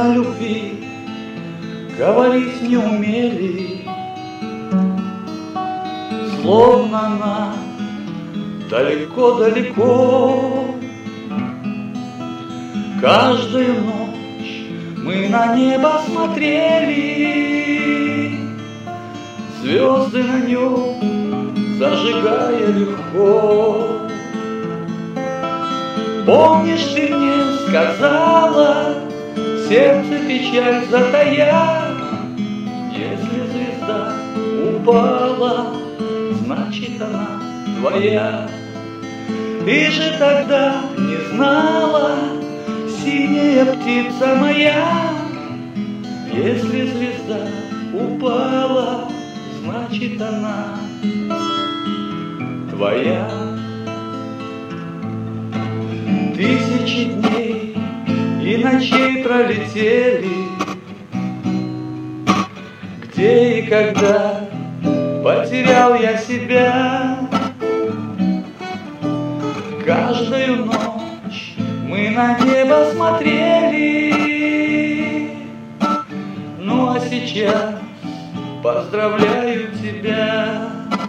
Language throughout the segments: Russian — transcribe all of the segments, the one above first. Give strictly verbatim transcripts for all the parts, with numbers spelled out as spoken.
о любви говорить не умели, словно она далеко-далеко. Каждую ночь мы на небо смотрели, звезды на нем зажигая легко. Помнишь, ты мне сказала, сердце печаль затая, если звезда упала, значит она твоя. Ты же тогда не знала, синяя птица моя, если звезда упала, значит она твоя. Тысячи дней и ночей пролетели, где и когда потерял я себя. Каждую ночь мы на небо смотрели, ну а сейчас поздравляю тебя.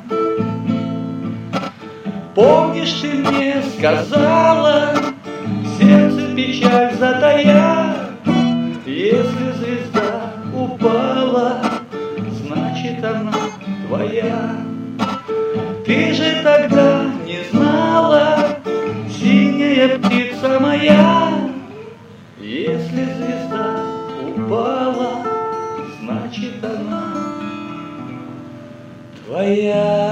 Помнишь, ты мне сказала, сердце печаль затая, если звезда упала, значит она твоя. Ты же тогда не знала, синяя птица моя, если звезда упала, значит она твоя.